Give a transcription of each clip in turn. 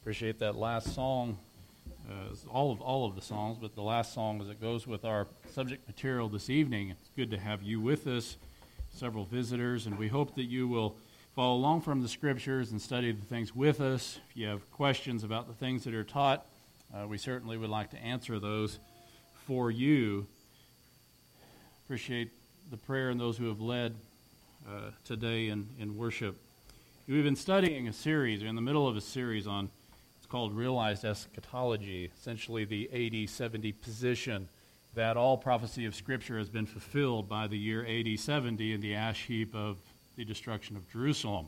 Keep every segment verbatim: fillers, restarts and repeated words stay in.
Appreciate that last song, uh, all of all of the songs, but the last song as it goes with our subject material this evening. It's good to have you with us, several visitors, and we hope that you will follow along from the Scriptures and study the things with us. If you have questions about the things that are taught, uh, we certainly would like to answer those for you. Appreciate the prayer and those who have led uh, today in, in worship. We've been studying a series, we're in the middle of a series on, it's called Realized Eschatology, essentially the A D seventy position that all prophecy of Scripture has been fulfilled by the year A D seventy in the ash heap of the destruction of Jerusalem.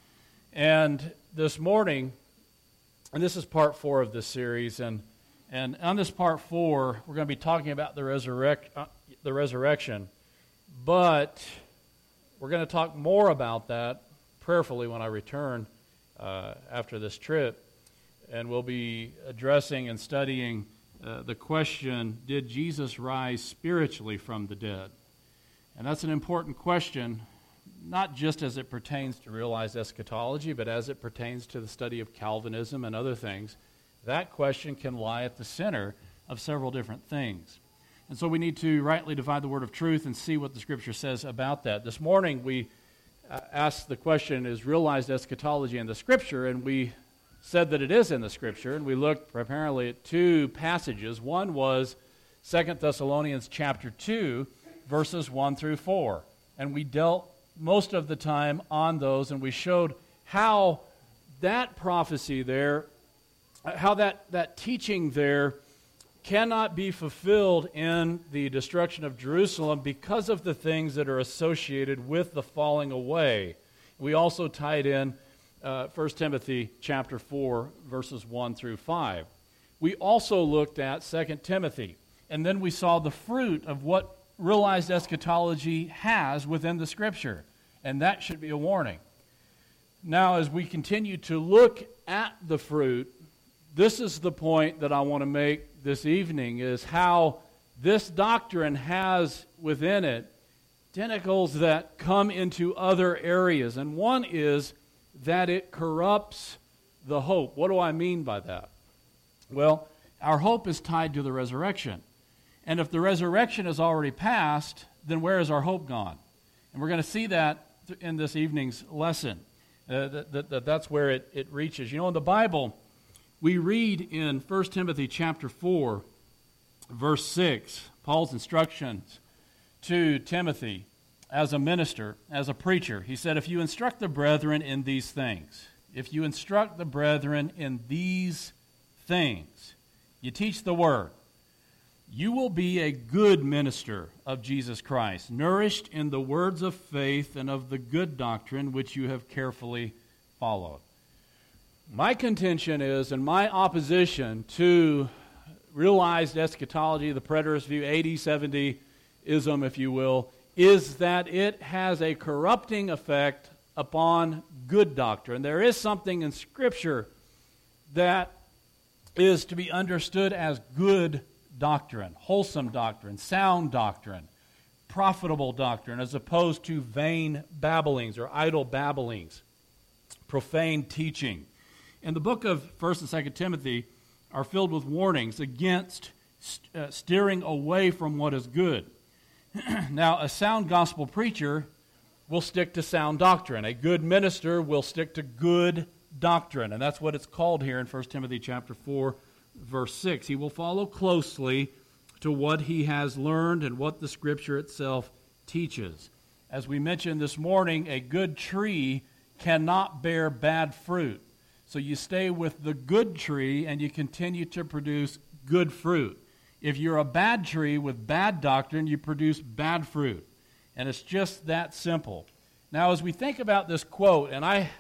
And this morning, and this is part four of this series, and and on this part four, we're going to be talking about the resurrect uh, the resurrection, but we're going to talk more about that prayerfully when I return uh, after this trip, and we'll be addressing and studying uh, the question, did Jesus rise spiritually from the dead? And that's an important question, not just as it pertains to realized eschatology, but as it pertains to the study of Calvinism and other things. That question can lie at the center of several different things. And so we need to rightly divide the word of truth and see what the Scripture says about that. This morning we uh, asked the question, is realized eschatology in the Scripture? And we said that it is in the Scripture, and we looked primarily at two passages. One was Second Thessalonians chapter two, verses one through four. And we dealt most of the time on those, and we showed how that prophecy there, how that, that teaching there cannot be fulfilled in the destruction of Jerusalem because of the things that are associated with the falling away. We also tied in uh, First Timothy chapter four, verses one through five. We also looked at Second Timothy, and then we saw the fruit of what realized eschatology has within the Scripture, and that should be a warning. Now, as we continue to look at the fruit, this is the point that I want to make this evening, is how this doctrine has within it tentacles that come into other areas. And one is that it corrupts the hope. What do I mean by that? Well, our hope is tied to the resurrection. And if the resurrection is already past, then where is our hope gone? And we're going to see that in this evening's lesson. Uh, that, that, that that's where it, it reaches. You know, in the Bible, we read in First Timothy chapter four, verse six, Paul's instructions to Timothy as a minister, as a preacher. He said, if you instruct the brethren in these things, if you instruct the brethren in these things, you teach the word, you will be a good minister of Jesus Christ, nourished in the words of faith and of the good doctrine which you have carefully followed. My contention is, and my opposition to realized eschatology, the preterist view, A D seventy-ism, if you will, is that it has a corrupting effect upon good doctrine. There is something in Scripture that is to be understood as good doctrine, wholesome doctrine, sound doctrine, profitable doctrine, as opposed to vain babblings or idle babblings, profane teaching. And the book of First and Second Timothy are filled with warnings against st- uh, steering away from what is good. Now, a sound gospel preacher will stick to sound doctrine. A good minister will stick to good doctrine, and that's what it's called here in First Timothy chapter four, verse six. He will follow closely to what he has learned and what the Scripture itself teaches. As we mentioned this morning, a good tree cannot bear bad fruit. So you stay with the good tree and you continue to produce good fruit. If you're a bad tree with bad doctrine, you produce bad fruit. And it's just that simple. Now, as we think about this quote, and I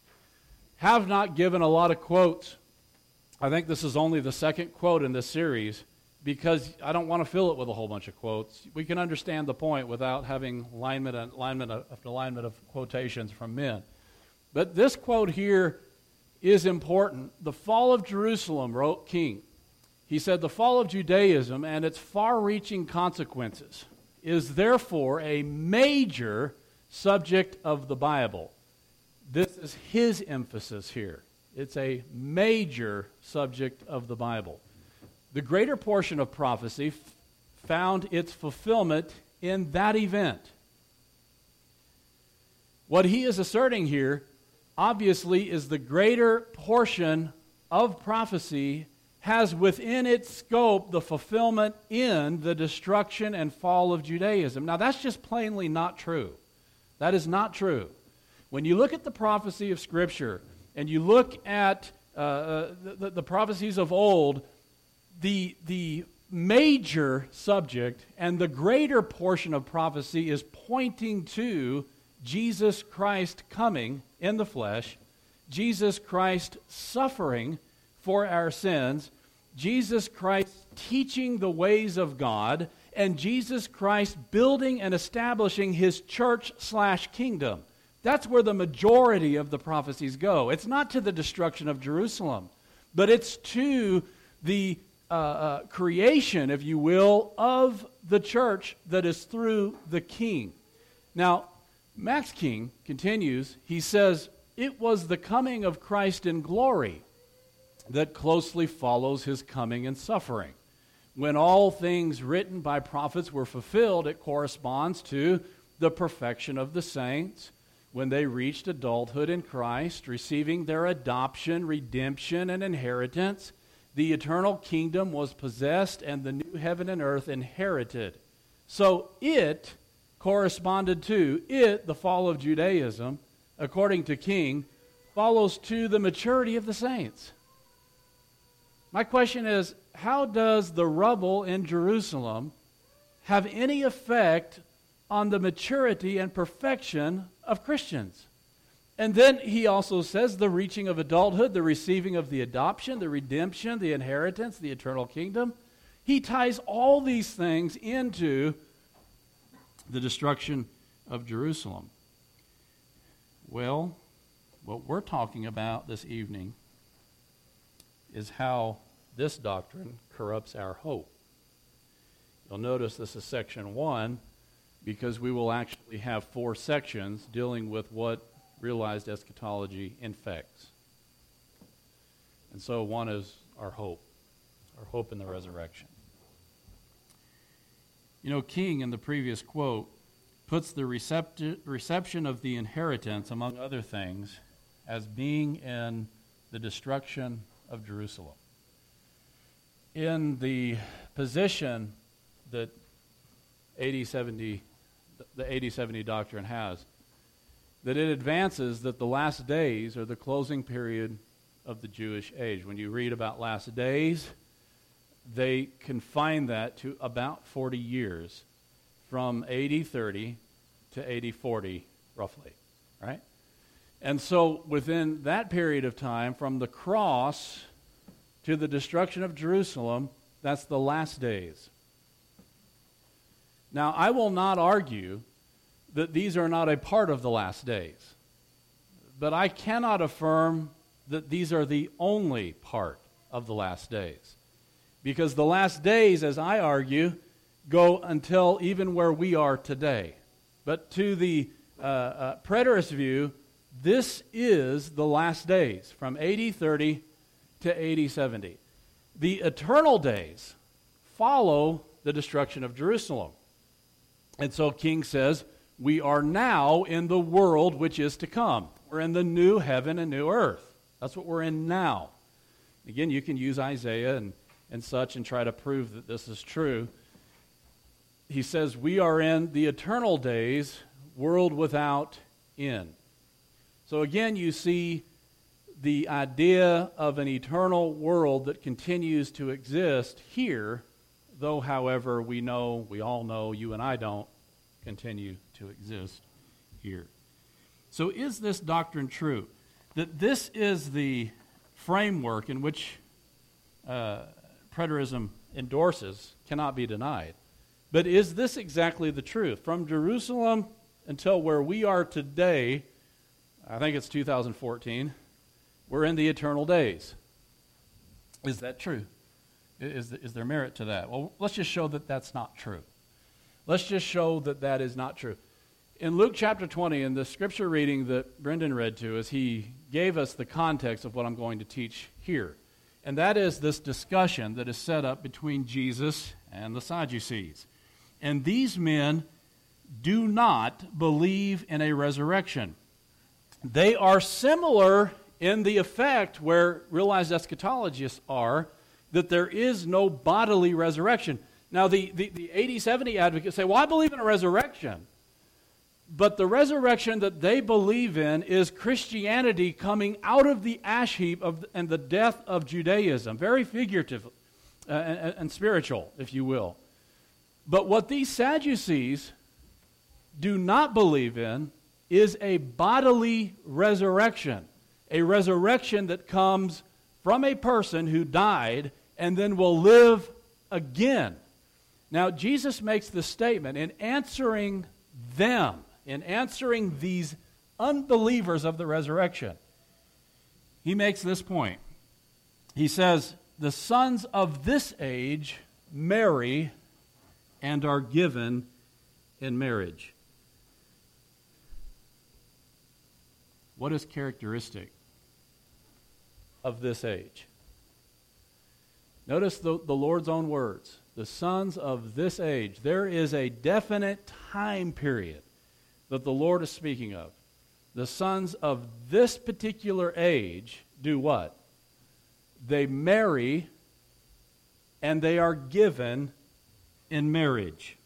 have not given a lot of quotes, I think this is only the second quote in this series, because I don't want to fill it with a whole bunch of quotes. We can understand the point without having alignment and alignment after alignment of quotations from men. But this quote here is important. The fall of Jerusalem, wrote King. He said, the fall of Judaism and its far-reaching consequences is therefore a major subject of the Bible. This is his emphasis here. It's a major subject of the Bible. The greater portion of prophecy f- found its fulfillment in that event. What he is asserting here, obviously, is the greater portion of prophecy has within its scope the fulfillment in the destruction and fall of Judaism. Now, that's just plainly not true. That is not true. When you look at the prophecy of Scripture, and you look at uh, the, the prophecies of old, the, the major subject and the greater portion of prophecy is pointing to Jesus Christ coming in the flesh, Jesus Christ suffering for our sins, Jesus Christ teaching the ways of God, and Jesus Christ building and establishing his church slash kingdom. That's where the majority of the prophecies go. It's not to the destruction of Jerusalem, but it's to the uh, uh, creation, if you will, of the church that is through the King. Now, Max King continues, he says, it was the coming of Christ in glory that closely follows his coming in suffering. When all things written by prophets were fulfilled, it corresponds to the perfection of the saints, when they reached adulthood in Christ, receiving their adoption, redemption, and inheritance. The eternal kingdom was possessed and the new heaven and earth inherited. So it corresponded to, it, the fall of Judaism, according to King, follows to the maturity of the saints. My question is, how does the rubble in Jerusalem have any effect on the maturity and perfection of Christians? And then he also says the reaching of adulthood, the receiving of the adoption, the redemption, the inheritance, the eternal kingdom. He ties all these things into the destruction of Jerusalem. Well, what we're talking about this evening is how this doctrine corrupts our hope. You'll notice this is section one, because we will actually have four sections dealing with what realized eschatology infects. And so one is our hope, our hope in the resurrection. You know, King, in the previous quote, puts the recepti- reception of the inheritance, among other things, as being in the destruction of Jerusalem. In the position that eighty seventy the eighty seventy doctrine has, that it advances that the last days are the closing period of the Jewish age. When you read about last days, they confine that to about forty years, from A D thirty to A D forty, roughly, right? And so within that period of time, from the cross to the destruction of Jerusalem, that's the last days. Now, I will not argue that these are not a part of the last days, but I cannot affirm that these are the only part of the last days, because the last days, as I argue, go until even where we are today. But to the uh, uh, preterist view, this is the last days, from A D thirty to A D seventy. The eternal days follow the destruction of Jerusalem. And so King says, we are now in the world which is to come. We're in the new heaven and new earth. That's what we're in now. Again, you can use Isaiah and, and such and try to prove that this is true. He says, we are in the eternal days, world without end. So again, you see the idea of an eternal world that continues to exist here, though, however, we know, we all know, you and I don't continue to exist here. So is this doctrine true? That this is the framework in which uh, preterism endorses cannot be denied. But is this exactly the truth? From Jerusalem until where we are today, I think it's two thousand fourteen, we're in the eternal days. Is that true? Is, is there merit to that? Well, let's just show that that's not true. Let's just show that that is not true. In Luke chapter twenty, in the scripture reading that Brendan read to us, he gave us the context of what I'm going to teach here. And that is this discussion that is set up between Jesus and the Sadducees. And these men do not believe in a resurrection. They are similar in the effect where realized eschatologists are, that there is no bodily resurrection. Now, the, the, the eighty seventy advocates say, well, I believe in a resurrection. But the resurrection that they believe in is Christianity coming out of the ash heap of, and the death of Judaism. Very figurative uh, and, and spiritual, if you will. But what these Sadducees do not believe in is a bodily resurrection. A resurrection that comes from a person who died and then will live again. Now, Jesus makes this statement in answering them, in answering these unbelievers of the resurrection. He makes this point. He says, the sons of this age marry and are given in marriage. What is characteristic of this age? Notice the, the Lord's own words. The sons of this age. There is a definite time period that the Lord is speaking of. The sons of this particular age do what? They marry and they are given in marriage.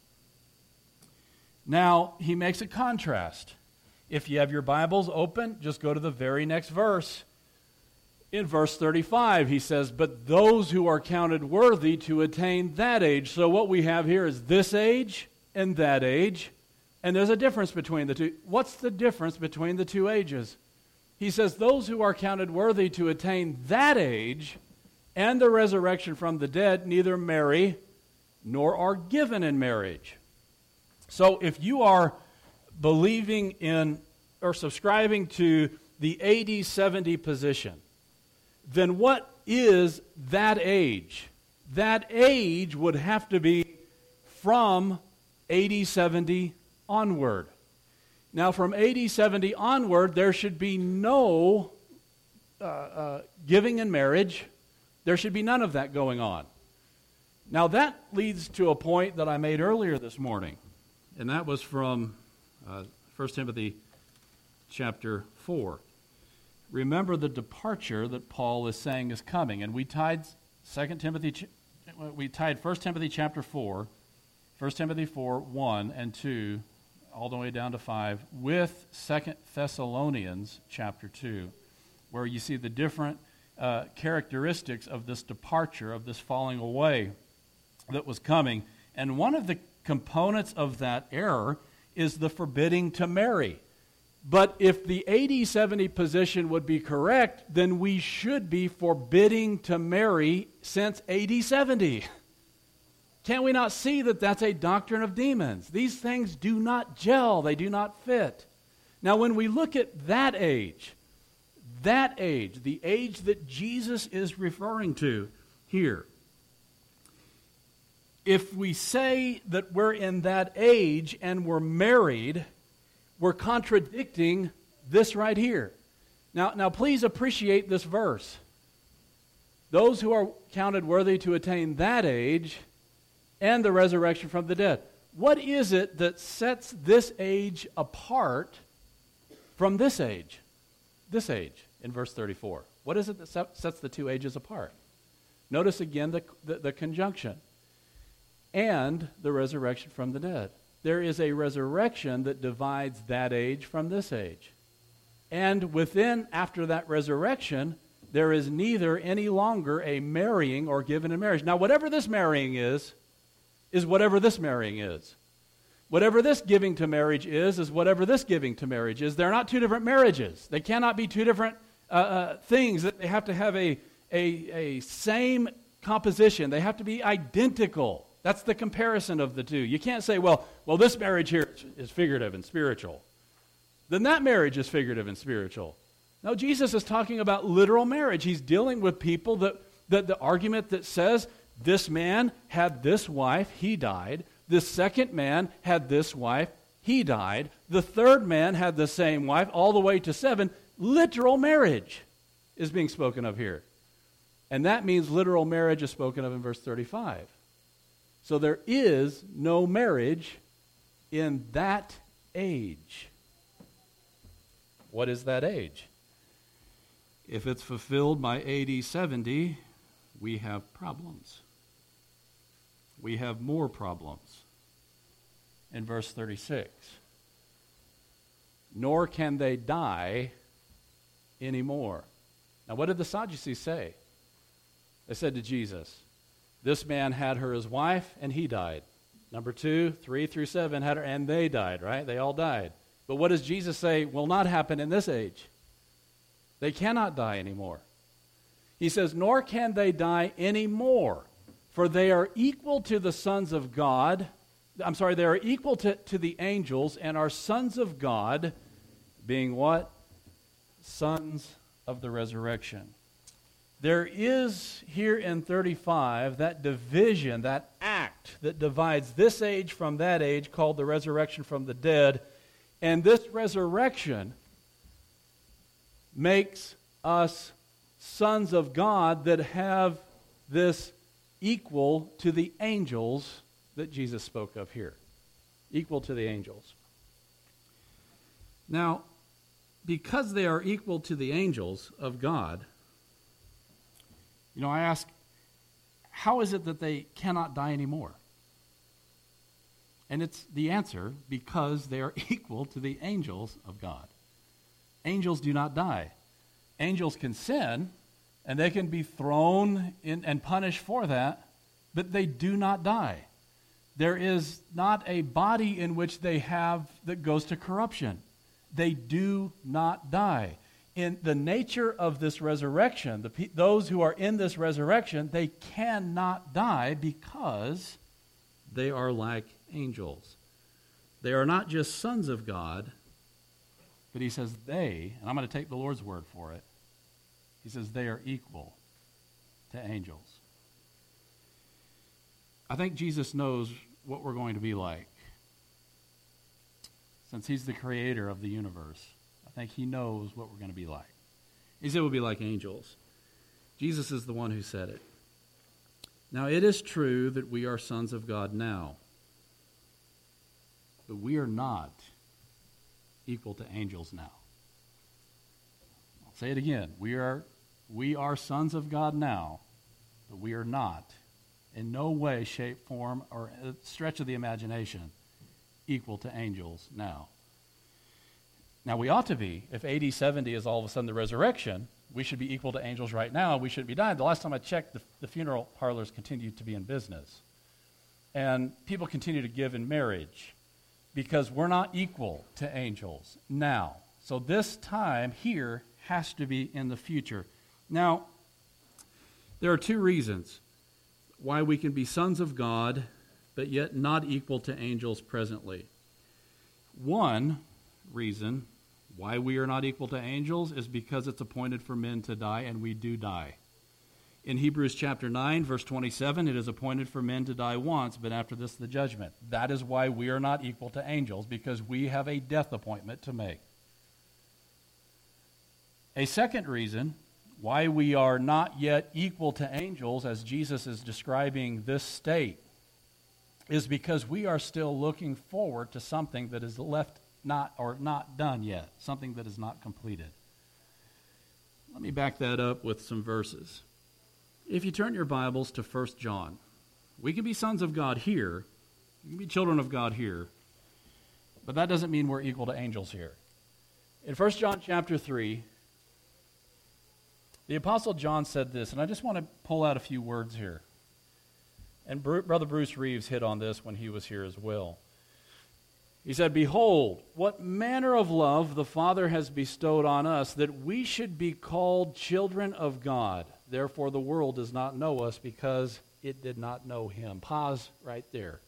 Now, he makes a contrast. If you have your Bibles open, just go to the very next verse. In verse thirty-five, he says, but those who are counted worthy to attain that age. So what we have here is this age and that age. And there's a difference between the two. What's the difference between the two ages? He says those who are counted worthy to attain that age and the resurrection from the dead neither marry nor are given in marriage. So if you are believing in or subscribing to the A D seventy position, then what is that age? That age would have to be from A D seventy onward. Now, from A D seventy onward, there should be no uh, uh, giving in marriage. There should be none of that going on. Now, that leads to a point that I made earlier this morning, and that was from uh, First Timothy chapter four. Remember the departure that Paul is saying is coming, and we tied Second Timothy, we tied First Timothy chapter four, First Timothy four, one and two, all the way down to five, with Second Thessalonians chapter two, where you see the different uh, characteristics of this departure, of this falling away that was coming. And one of the components of that error is the forbidding to marry. But if the A D seventy position would be correct, then we should be forbidding to marry since A D seventy. Can we not see that that's a doctrine of demons? These things do not gel. They do not fit. Now, when we look at that age, that age, the age that Jesus is referring to here, if we say that we're in that age and we're married, we're contradicting this right here. Now, now please appreciate this verse. Those who are counted worthy to attain that age and the resurrection from the dead. What is it that sets this age apart from this age? This age in verse thirty-four. What is it that sets the two ages apart? Notice again the, the, the conjunction. And the resurrection from the dead. There is a resurrection that divides that age from this age. And within, after that resurrection, there is neither any longer a marrying or given in marriage. Now, whatever this marrying is, is whatever this marrying is. Whatever this giving to marriage is, is whatever this giving to marriage is. They're not two different marriages. They cannot be two different uh, uh, things. They have to have a, a, a same composition. They have to be identical. That's the comparison of the two. You can't say, well, well, this marriage here is figurative and spiritual. Then that marriage is figurative and spiritual. No, Jesus is talking about literal marriage. He's dealing with people that, that the argument that says this man had this wife, he died. This second man had this wife, he died. The third man had the same wife, all the way to seven. Literal marriage is being spoken of here. And that means literal marriage is spoken of in verse thirty-five. So there is no marriage in that age. What is that age? If it's fulfilled by A D seventy, we have problems. We have more problems. In verse thirty-six, nor can they die anymore. Now, what did the Sadducees say? They said to Jesus, this man had her as wife, and he died. Number two, three through seven had her, and they died, right? They all died. But what does Jesus say will not happen in this age? They cannot die anymore. He says, nor can they die anymore, for they are equal to the sons of God. I'm sorry, they are equal to, to the angels and are sons of God, being what? Sons of the resurrection. There is here in thirty-five that division, that act that divides this age from that age, called the resurrection from the dead. And this resurrection makes us sons of God that have this equal to the angels that Jesus spoke of here. Equal to the angels. Now, because they are equal to the angels of God, you know, I ask, how is it that they cannot die anymore? And it's the answer, because they are equal to the angels of God. Angels do not die. Angels can sin, and they can be thrown in and punished for that, but they do not die. There is not a body in which they have that goes to corruption. They do not die. In the nature of this resurrection, the, those who are in this resurrection, they cannot die because they are like angels. They are not just sons of God, but he says they, and I'm going to take the Lord's word for it, he says they are equal to angels. I think Jesus knows what we're going to be like. Since he's the creator of the universe, I think he knows what we're going to be like. He said we'll be like angels. Jesus is the one who said it. Now, it is true that we are sons of God now, but we are not equal to angels now. I'll say it again. We are, we are sons of God now, but we are not, in no way, shape, form, or a stretch of the imagination, equal to angels now. Now, we ought to be. If A D seventy is all of a sudden the resurrection, we should be equal to angels right now. We shouldn't be dying. The last time I checked, the, the funeral parlors continue to be in business. And people continue to give in marriage because we're not equal to angels now. So this time here has to be in the future. Now, there are two reasons why we can be sons of God but yet not equal to angels presently. One reason why we are not equal to angels is because it's appointed for men to die, and we do die. In Hebrews chapter nine, verse twenty-seven, it is appointed for men to die once, but after this the judgment. That is why we are not equal to angels, because we have a death appointment to make. A second reason why we are not yet equal to angels, as Jesus is describing this state, is because we are still looking forward to something that is left not or not done yet, something that is not completed. Let me back that up with some verses. If you turn your Bibles to First John, we can be sons of God here, we can be children of God here, but that doesn't mean we're equal to angels here. In First John chapter three, the Apostle John said this, and I just want to pull out a few words here. And Brother Bruce Reeves hit on this when he was here as well. He said, "Behold, what manner of love the Father has bestowed on us, that we should be called children of God. Therefore the world does not know us, because it did not know him." Pause right there.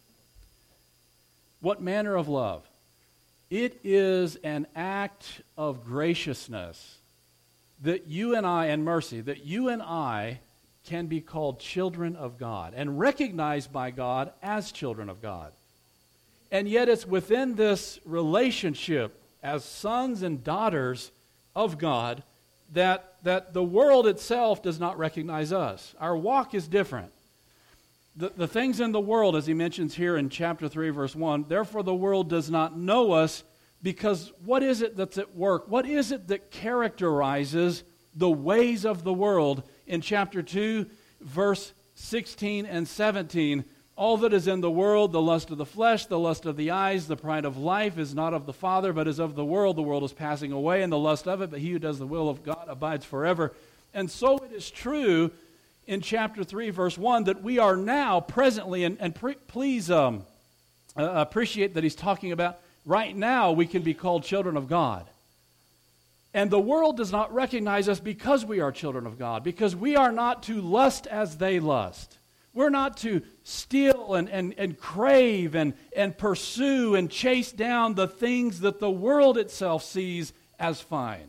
What manner of love? It is an act of graciousness that you and I, and mercy, that you and I can be called children of God and recognized by God as children of God. And yet it's within this relationship as sons and daughters of God that, that the world itself does not recognize us. Our walk is different. The, the things in the world, as he mentions here in chapter three, verse one, therefore the world does not know us, because what is it that's at work? What is it that characterizes the ways of the world? In chapter two, verse sixteen and seventeen, all that is in the world, the lust of the flesh, the lust of the eyes, the pride of life, is not of the Father, but is of the world. The world is passing away, and the lust of it, but he who does the will of God abides forever. And so it is true in chapter three, verse one, that we are now presently, and, and pre- please um, uh, appreciate that he's talking about right now we can be called children of God. And the world does not recognize us because we are children of God, because we are not to lust as they lust. We're not to steal and, and, and crave and, and pursue and chase down the things that the world itself sees as fine.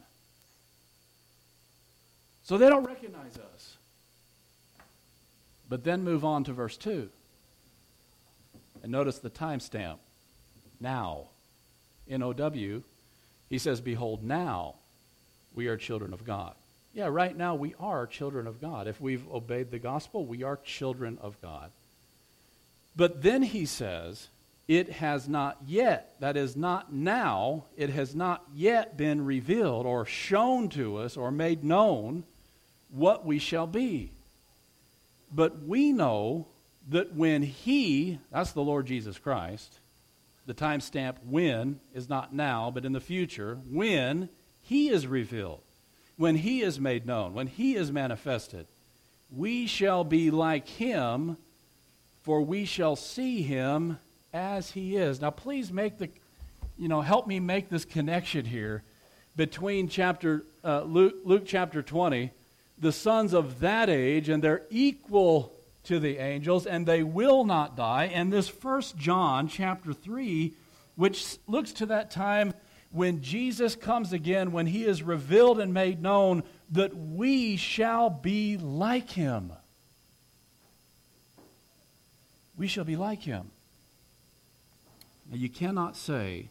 So they don't recognize us. But then move on to verse two. And notice the timestamp. Now. N O W. He says, behold, now we are children of God. Yeah, right now we are children of God. If we've obeyed the gospel, we are children of God. But then he says, it has not yet, that is not now, it has not yet been revealed or shown to us or made known what we shall be. But we know that when he, that's the Lord Jesus Christ, the timestamp when is not now, but in the future, when he is revealed, when he is made known, when he is manifested, we shall be like him, for we shall see him as he is. Now please make the, you know, help me make this connection here between chapter uh, Luke, Luke chapter twenty, the sons of that age, and they're equal to the angels, and they will not die, and this First John chapter three, which looks to that time when Jesus comes again, when he is revealed and made known, that we shall be like him. We shall be like him. Now, you cannot say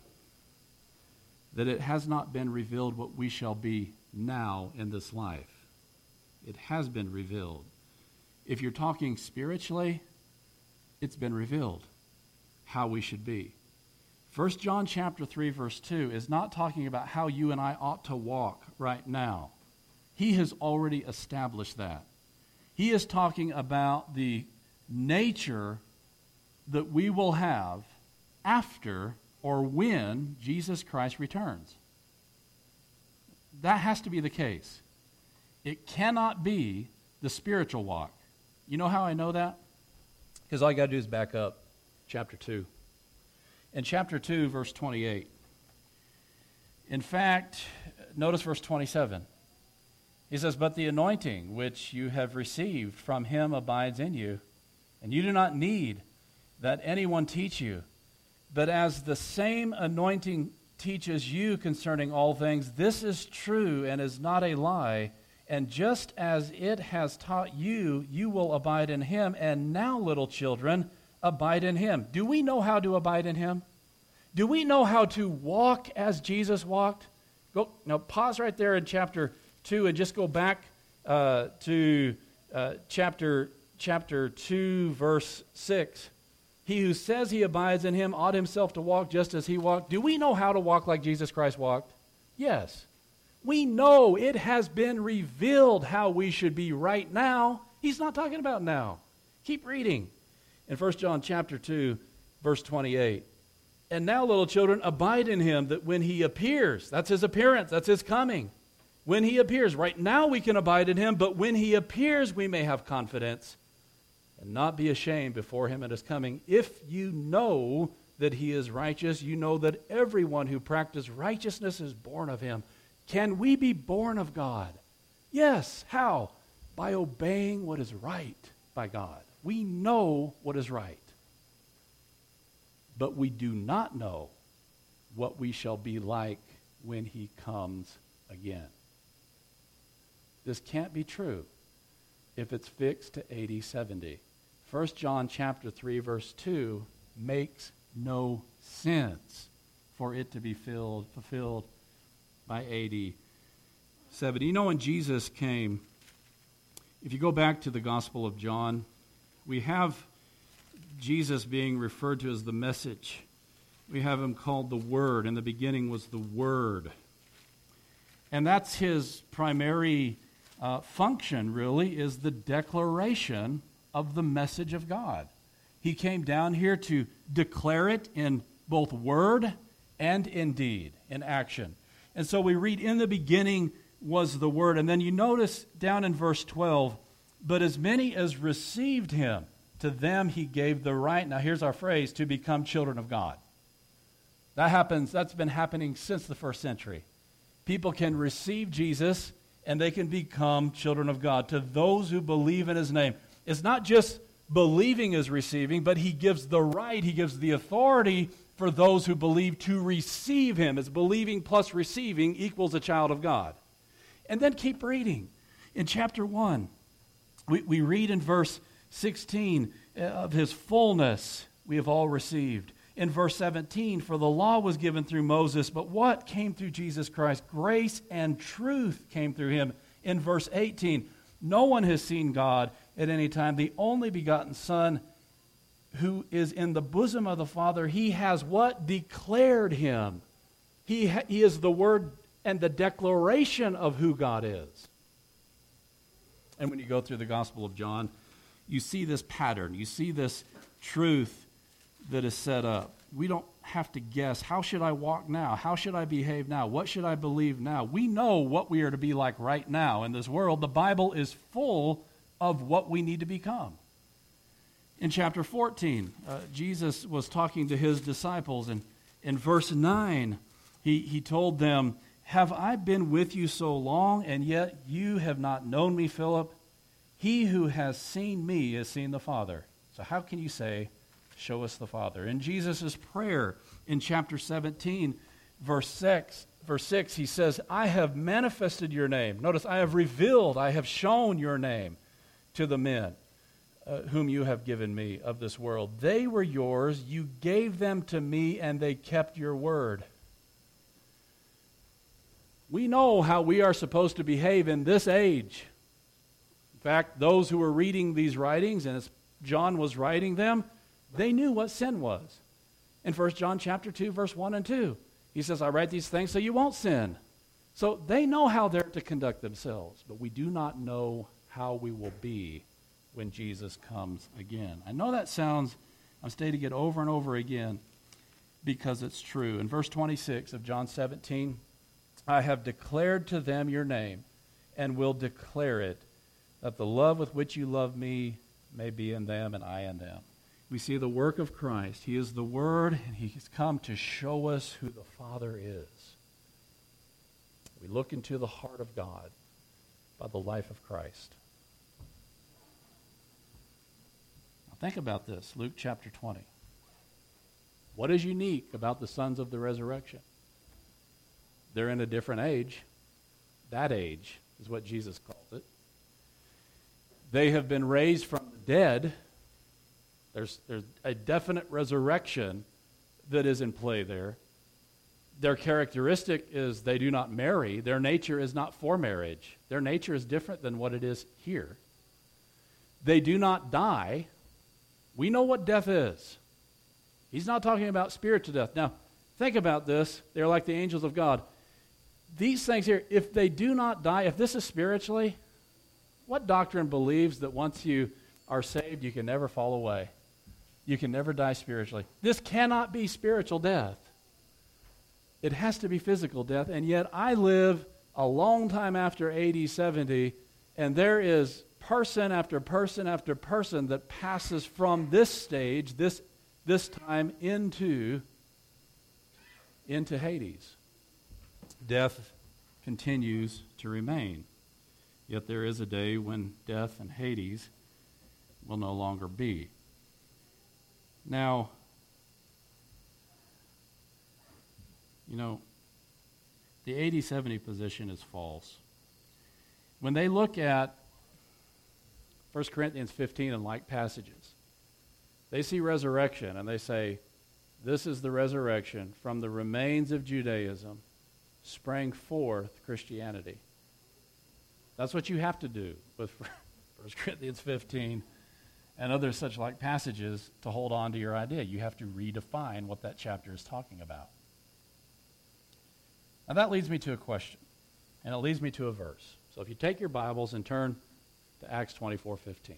that it has not been revealed what we shall be now in this life. It has been revealed. If you're talking spiritually, it's been revealed how we should be. First John chapter three, verse two is not talking about how you and I ought to walk right now. He has already established that. He is talking about the nature that we will have after or when Jesus Christ returns. That has to be the case. It cannot be the spiritual walk. You know how I know that? Because all you got to do is back up chapter two. In chapter two, verse twenty-eight. In fact, notice verse twenty-seven. He says, but the anointing which you have received from him abides in you, and you do not need that anyone teach you. But as the same anointing teaches you concerning all things, this is true and is not a lie. And just as it has taught you, you will abide in him. And now, little children, abide in him. Do we know how to abide in him? Do we know how to walk as Jesus walked? Go now. Pause right there in chapter two and just go back uh, to uh, chapter chapter two, verse six. He who says he abides in him ought himself to walk just as he walked. Do we know how to walk like Jesus Christ walked? Yes. We know it has been revealed how we should be right now. He's not talking about now. Keep reading. In First John chapter two, verse twenty-eight. And now, little children, abide in him, that when he appears, that's his appearance, that's his coming. When he appears, right now we can abide in him, but when he appears, we may have confidence and not be ashamed before him at his coming. If you know that he is righteous, you know that everyone who practices righteousness is born of him. Can we be born of God? Yes. How? By obeying what is right by God. We know what is right. But we do not know what we shall be like when he comes again. This can't be true if it's fixed to eighty, seventy. First John chapter three, verse two makes no since for it to be filled, fulfilled by A D seventy. You know, when Jesus came, if you go back to the Gospel of John, we have Jesus being referred to as the message. We have him called the Word. In the beginning was the Word. And that's his primary uh, function, really, is the declaration of the message of God. He came down here to declare it in both word and in deed, in action. And so we read, in the beginning was the Word. And then you notice down in verse twelve, but as many as received him, to them he gave the right, now here's our phrase, to become children of God. That happens, that's been happening since the first century. People can receive Jesus and they can become children of God. To those who believe in his name. It's not just believing is receiving, but he gives the right, he gives the authority for those who believe to receive him. It's believing plus receiving equals a child of God. And then keep reading. In chapter one, we, we read in verse sixteen, of his fullness we have all received. In verse seventeen, for the law was given through Moses, but what came through Jesus Christ? Grace and truth came through him. In verse eighteen, no one has seen God at any time. The only begotten Son who is in the bosom of the Father, he has what? Declared him. He, ha- he is the word and the declaration of who God is. And when you go through the Gospel of John, you see this pattern. You see this truth that is set up. We don't have to guess, how should I walk now? How should I behave now? What should I believe now? We know what we are to be like right now in this world. The Bible is full of what we need to become. In chapter fourteen, uh, Jesus was talking to his disciples, and in verse nine, he, he told them, have I been with you so long, and yet you have not known me, Philip? He who has seen me has seen the Father. So how can you say, show us the Father? In Jesus' prayer in chapter seventeen, verse six, verse six, he says, I have manifested your name. Notice, I have revealed, I have shown your name to the men uh, whom you have given me of this world. They were yours, you gave them to me, and they kept your word. We know how we are supposed to behave in this age. In fact, those who were reading these writings, and as John was writing them, they knew what sin was. In First John chapter two, verse one and two, he says, I write these things so you won't sin. So they know how they're to conduct themselves, but we do not know how we will be when Jesus comes again. I know that sounds, I'm stating it over and over again because it's true. In verse twenty-six of John seventeen, I have declared to them your name and will declare it, that the love with which you love me may be in them and I in them. We see the work of Christ. He is the Word, and he has come to show us who the Father is. We look into the heart of God by the life of Christ. Now think about this, Luke chapter twenty. What is unique about the sons of the resurrection? They're in a different age. That age is what Jesus calls it. They have been raised from the dead. There's, there's a definite resurrection that is in play there. Their characteristic is they do not marry. Their nature is not for marriage. Their nature is different than what it is here. They do not die. We know what death is. He's not talking about spiritual death. Now, think about this. They're like the angels of God. These things here, if they do not die, if this is spiritually, what doctrine believes that once you are saved, you can never fall away? You can never die spiritually. This cannot be spiritual death. It has to be physical death, and yet I live a long time after A D seventy, and there is person after person after person that passes from this stage, this, this time, into, into Hades. Death continues to remain. Yet there is a day when death and Hades will no longer be. Now, you know, the A D seventy position is false. When they look at First Corinthians fifteen and like passages, they see resurrection and they say, this is the resurrection, from the remains of Judaism sprang forth Christianity. That's what you have to do with First Corinthians fifteen and other such like passages to hold on to your idea. You have to redefine what that chapter is talking about. Now that leads me to a question, and it leads me to a verse. So if you take your Bibles and turn to Acts twenty-four fifteen.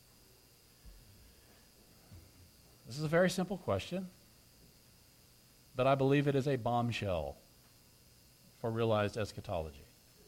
This is a very simple question, but I believe it is a bombshell for realized eschatology.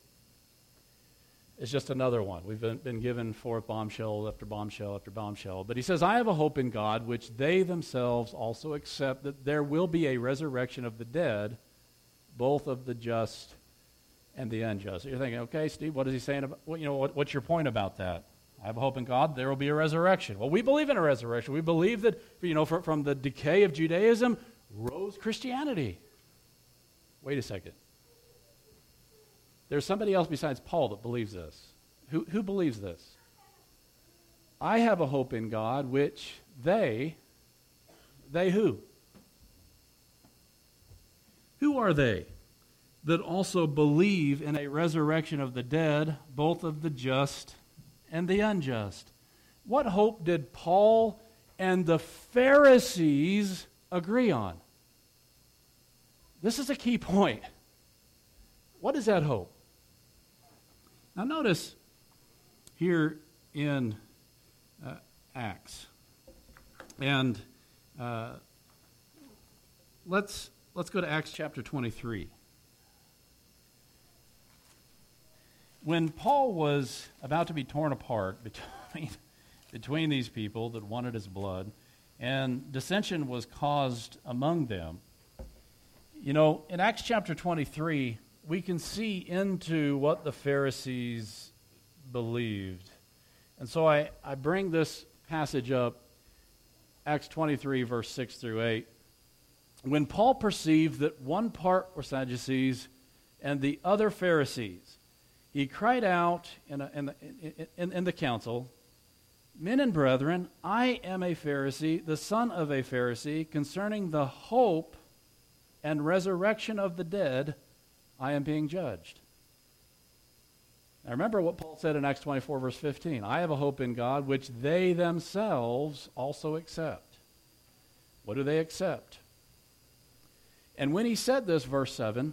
It's just another one. We've been, been given forth bombshell after bombshell after bombshell. But he says, I have a hope in God, which they themselves also accept, that there will be a resurrection of the dead, both of the just and the unjust. So you're thinking, okay, Steve, what is he saying about, well, you know, what, what's your point about that? I have a hope in God, there will be a resurrection. Well, we believe in a resurrection. We believe that, you know, for, from the decay of Judaism, rose Christianity. Wait a second. There's somebody else besides Paul that believes this. Who, who believes this? I have a hope in God, which they, they who? Who are they that also believe in a resurrection of the dead, both of the just and the unjust? What hope did Paul and the Pharisees agree on? This is a key point. What is that hope? Now notice here in uh, Acts, and uh, let's let's go to Acts chapter twenty-three. When Paul was about to be torn apart between between these people that wanted his blood, and dissension was caused among them, you know, in Acts chapter twenty-three, we can see into what the Pharisees believed. And so I, I bring this passage up, Acts twenty-three, verse six through eight. When Paul perceived that one part were Sadducees and the other Pharisees, he cried out in, a, in, the, in, in the council, Men and brethren, I am a Pharisee, the son of a Pharisee, concerning the hope and resurrection of the dead, I am being judged. Now remember what Paul said in Acts twenty-four, verse fifteen. I have a hope in God, which they themselves also accept. What do they accept? And when he said this, verse seven,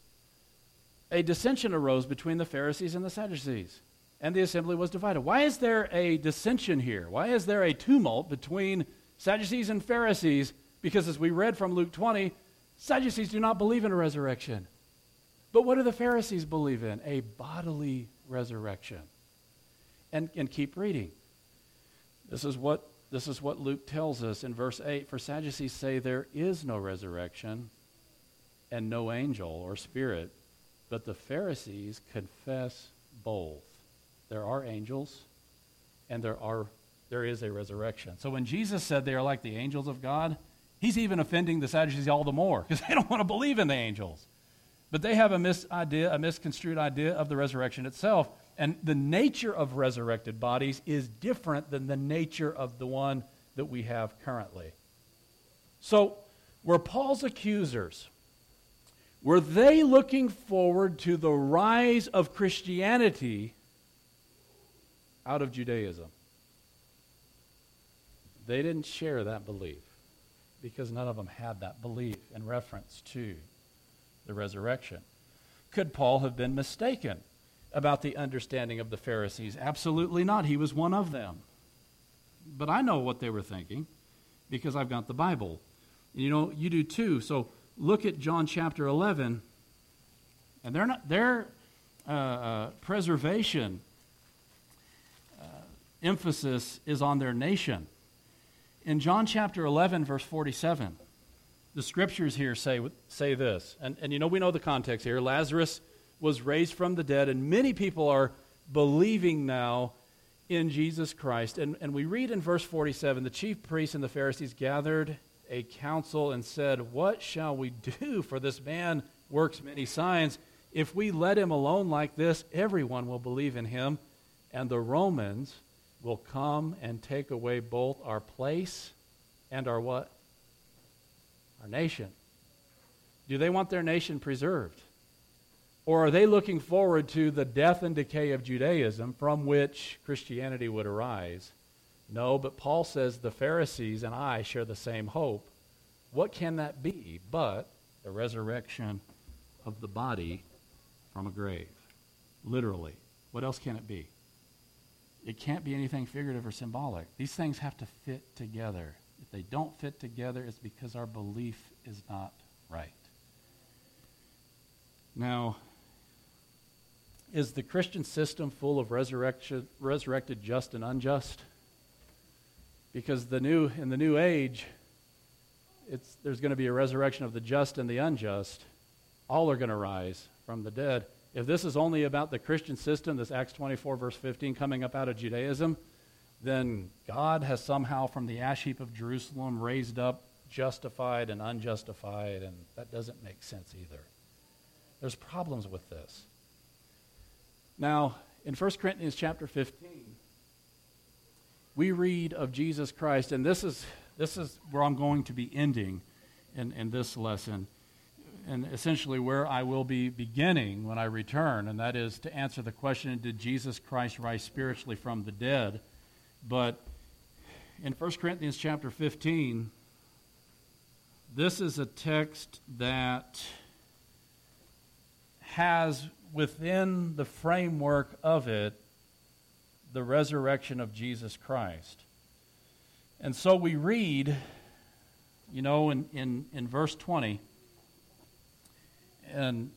a dissension arose between the Pharisees and the Sadducees, and the assembly was divided. Why is there a dissension here? Why is there a tumult between Sadducees and Pharisees? Because as we read from Luke twenty, Sadducees do not believe in a resurrection. But what do the Pharisees believe in? A bodily resurrection. And, and keep reading. This is what this is what Luke tells us in verse eight. For Sadducees say there is no resurrection and no angel or spirit, but the Pharisees confess both. There are angels and there are there is a resurrection. So when Jesus said they are like the angels of God, he's even offending the Sadducees all the more because they don't want to believe in the angels. But they have a mis idea, a misconstrued idea of the resurrection itself. And the nature of resurrected bodies is different than the nature of the one that we have currently. So, were Paul's accusers, were they looking forward to the rise of Christianity out of Judaism? They didn't share that belief because none of them had that belief in reference to the resurrection. Could Paul have been mistaken about the understanding of the Pharisees? Absolutely not. He was one of them. But I know what they were thinking because I've got the Bible. And you know, you do too. So look at John chapter eleven. And they're not, their uh, uh, preservation uh, emphasis is on their nation. In John chapter eleven, verse forty-seven, the scriptures here say say this, and, and you know we know the context here. Lazarus was raised from the dead, and many people are believing now in Jesus Christ. And, and we read in verse forty-seven, the chief priests and the Pharisees gathered a council and said, what shall we do? For this man works many signs. If we let him alone like this, everyone will believe in him, and the Romans will come and take away both our place and our what? Our nation. Do they want their nation preserved? Or are they looking forward to the death and decay of Judaism from which Christianity would arise? No, but Paul says the Pharisees and I share the same hope. What can that be but the resurrection of the body from a grave? Literally. What else can it be? It can't be anything figurative or symbolic. These things have to fit together. If they don't fit together, it's because our belief is not right. Now, is the Christian system full of resurrection, resurrected just and unjust? Because the new in the new age, it's there's going to be a resurrection of the just and the unjust. All are going to rise from the dead. If this is only about the Christian system, this Acts twenty-four, verse fifteen, coming up out of Judaism, then God has somehow from the ash heap of Jerusalem raised up justified and unjustified, and that doesn't make sense either. There's problems with this. Now, in First Corinthians chapter fifteen, we read of Jesus Christ, and this is this is where I'm going to be ending in, in this lesson, and essentially where I will be beginning when I return, and that is to answer the question, did Jesus Christ rise spiritually from the dead? But in First Corinthians chapter fifteen, this is a text that has within the framework of it the resurrection of Jesus Christ. And so we read, you know, in, in, in verse twenty, and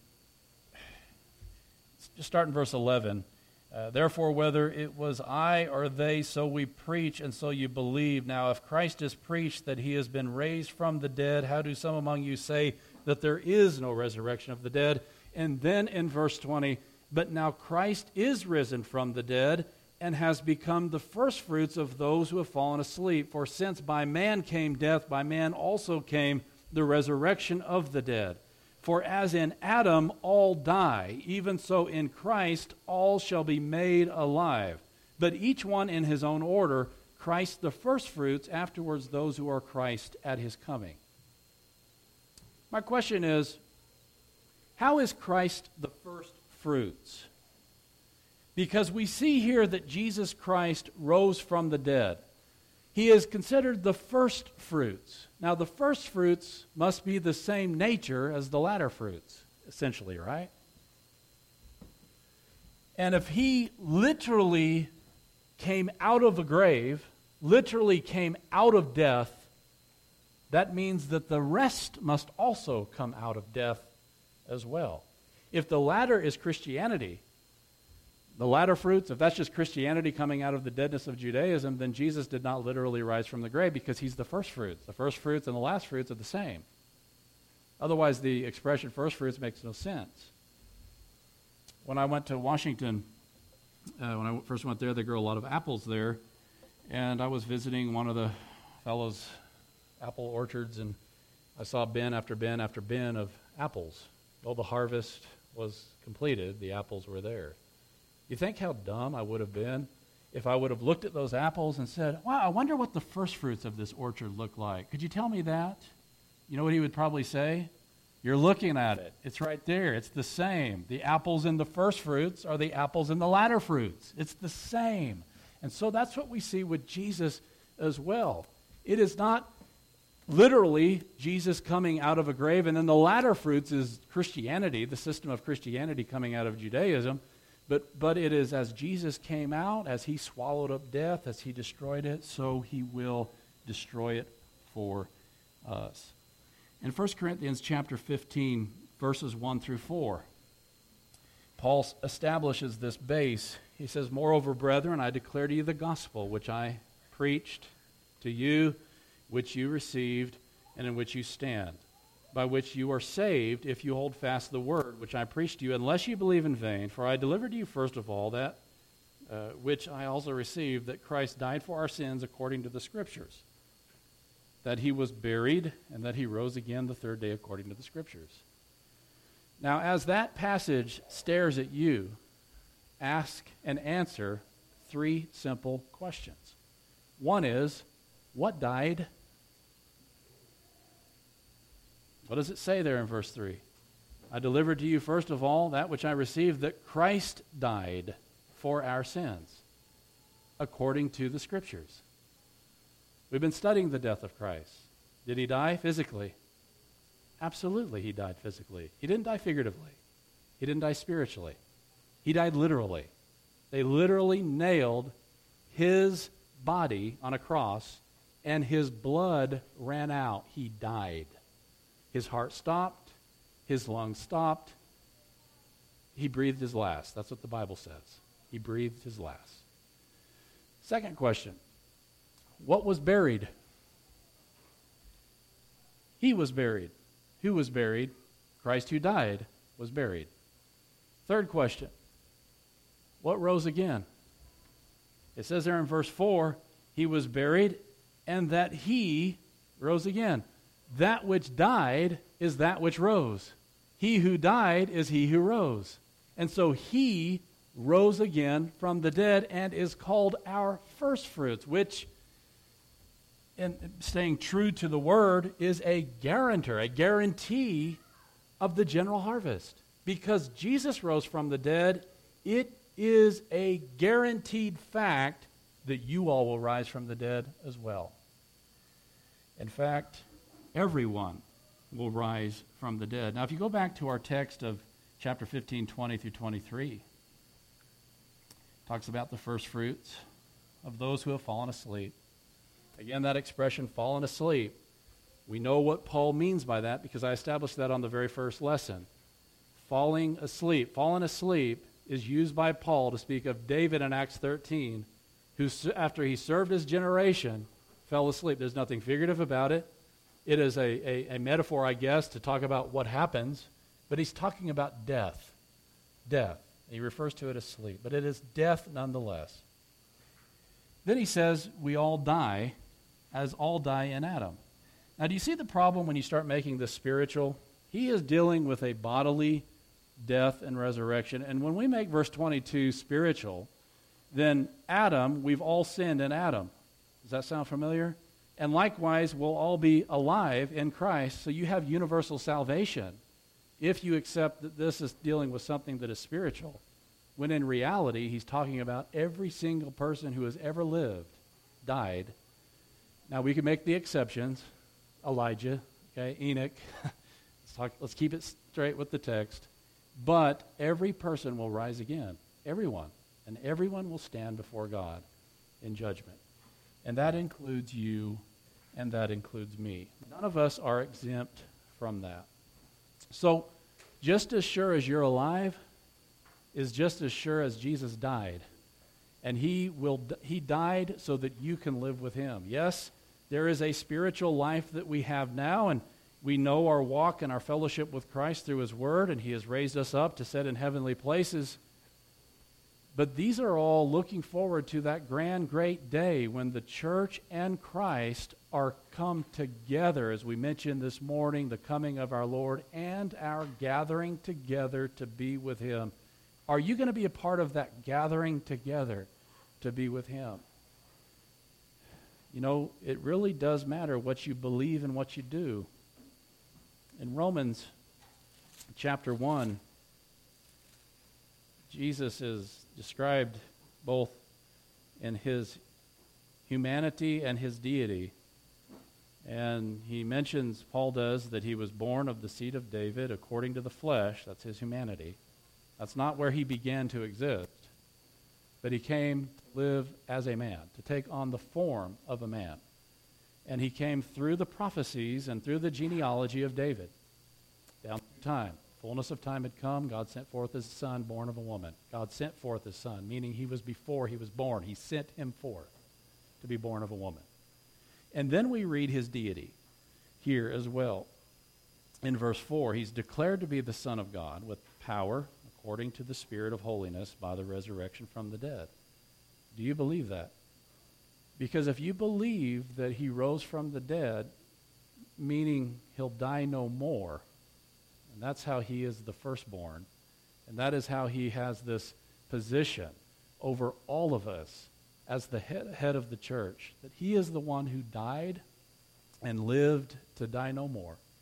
just start in verse eleven. Uh, Therefore, whether it was I or they, so we preach, and so you believe. Now, if Christ is preached that he has been raised from the dead, how do some among you say that there is no resurrection of the dead? And then in verse twenty, but now Christ is risen from the dead and has become the firstfruits of those who have fallen asleep. For since by man came death, by man also came the resurrection of the dead. For as in Adam all die, even so in Christ all shall be made alive. But each one in his own order, Christ the firstfruits, afterwards those who are Christ at his coming. My question is, how is Christ the first fruits? Because we see here that Jesus Christ rose from the dead. He is considered the first fruits. Now, the first fruits must be the same nature as the latter fruits, essentially, right? And if he literally came out of a grave, literally came out of death, that means that the rest must also come out of death as well. If the latter is Christianity, the latter fruits, if that's just Christianity coming out of the deadness of Judaism, then Jesus did not literally rise from the grave because he's the first fruits. The first fruits and the last fruits are the same. Otherwise, the expression first fruits makes no sense. When I went to Washington, uh, when I first went there, they grew a lot of apples there, and I was visiting one of the fellows' apple orchards, and I saw bin after bin after bin of apples. Well, the harvest was completed. The apples were there. You think how dumb I would have been if I would have looked at those apples and said, wow, I wonder what the first fruits of this orchard look like. Could you tell me that? You know what he would probably say? You're looking at it. It's right there. It's the same. The apples in the first fruits are the apples in the latter fruits. It's the same. And so that's what we see with Jesus as well. It is not literally Jesus coming out of a grave, and then the latter fruits is Christianity, the system of Christianity coming out of Judaism. But but it is as Jesus came out, as he swallowed up death, as he destroyed it, so he will destroy it for us. In First Corinthians chapter fifteen, verses one through four, Paul establishes this base. He says, moreover, brethren, I declare to you the gospel which I preached to you, which you received, and in which you stand, by which you are saved, if you hold fast the word which I preached to you, unless you believe in vain. For I delivered to you first of all that uh, which I also received, that Christ died for our sins according to the Scriptures, that he was buried, and that he rose again the third day according to the Scriptures. Now, as that passage stares at you, ask and answer three simple questions. One is, what died? What does it say there in verse three? I delivered to you first of all that which I received, that Christ died for our sins, according to the Scriptures. We've been studying the death of Christ. Did he die physically? Absolutely, he died physically. He didn't die figuratively. He didn't die spiritually. He died literally. They literally nailed his body on a cross, and his blood ran out. He died. His heart stopped. His lungs stopped. He breathed his last. That's what the Bible says. He breathed his last. Second question. What was buried? He was buried. Who was buried? Christ who died was buried. Third question. What rose again? It says there in verse four, he was buried, and that he rose again. That which died is that which rose. He who died is he who rose. And so he rose again from the dead and is called our firstfruits, which, in staying true to the word, is a guarantor, a guarantee of the general harvest. Because Jesus rose from the dead, it is a guaranteed fact that you all will rise from the dead as well. In fact, everyone will rise from the dead. Now, if you go back to our text of chapter fifteen, twenty through twenty-three, it talks about the first fruits of those who have fallen asleep. Again, that expression, fallen asleep, we know what Paul means by that because I established that on the very first lesson. Falling asleep. Fallen asleep is used by Paul to speak of David in Acts thirteen, who, after he served his generation, fell asleep. There's nothing figurative about it. It is a, a, a metaphor, I guess, to talk about what happens, but he's talking about death. Death. He refers to it as sleep, but it is death nonetheless. Then he says, we all die as all die in Adam. Now, do you see the problem when you start making this spiritual? He is dealing with a bodily death and resurrection, and when we make verse twenty-two spiritual, then Adam, we've all sinned in Adam. Does that sound familiar? And likewise, we'll all be alive in Christ, so you have universal salvation if you accept that this is dealing with something that is spiritual, when in reality, he's talking about every single person who has ever lived, died. Now, we can make the exceptions. Elijah, okay, Enoch. let's, talk, let's keep it straight with the text. But every person will rise again, everyone, and everyone will stand before God in judgment. And that includes you, and that includes me. None of us are exempt from that. So, just as sure as you're alive is just as sure as Jesus died. And he will he died so that you can live with him. Yes, there is a spiritual life that we have now, and we know our walk and our fellowship with Christ through his word, and he has raised us up to sit in heavenly places. But these are all looking forward to that grand, great day when the church and Christ are come together, as we mentioned this morning, the coming of our Lord and our gathering together to be with him. Are you going to be a part of that gathering together to be with him? You know, it really does matter what you believe and what you do. In Romans chapter one, Jesus is described both in his humanity and his deity. And he mentions, Paul does, that he was born of the seed of David according to the flesh. That's his humanity. That's not where he began to exist. But he came to live as a man, to take on the form of a man. And he came through the prophecies and through the genealogy of David. Down through time. Fullness of time had come. God sent forth his son, born of a woman. God sent forth his son, meaning he was before he was born. He sent him forth to be born of a woman. And then we read his deity here as well. In verse four, he's declared to be the Son of God with power according to the Spirit of holiness by the resurrection from the dead. Do you believe that? Because if you believe that he rose from the dead, meaning he'll die no more, and that's how he is the firstborn, and that is how he has this position over all of us as the head, head of the church, that he is the one who died and lived to die no more.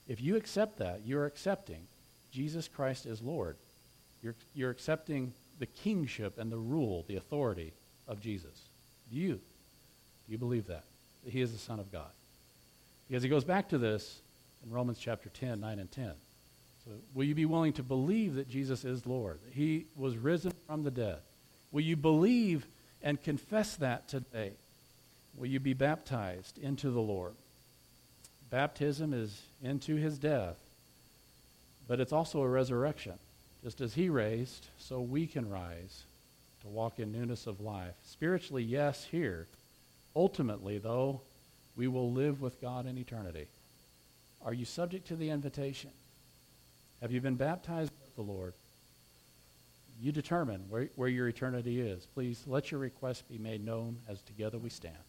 If you accept that, you're accepting Jesus Christ as Lord. You're, you're accepting the kingship and the rule, the authority of Jesus. Do you? Do you believe that? That he is the Son of God? Because he goes back to this in Romans chapter ten, nine and ten. So will you be willing to believe that Jesus is Lord, that he was risen from the dead? Will you believe and confess that today? Will you be baptized into the Lord? Baptism is into his death, but it's also a resurrection. Just as he raised, so we can rise to walk in newness of life. Spiritually, yes, here. Ultimately, though, we will live with God in eternity. Are you subject to the invitation? Have you been baptized with the Lord? You determine where, where your eternity is. Please let your request be made known as together we stand.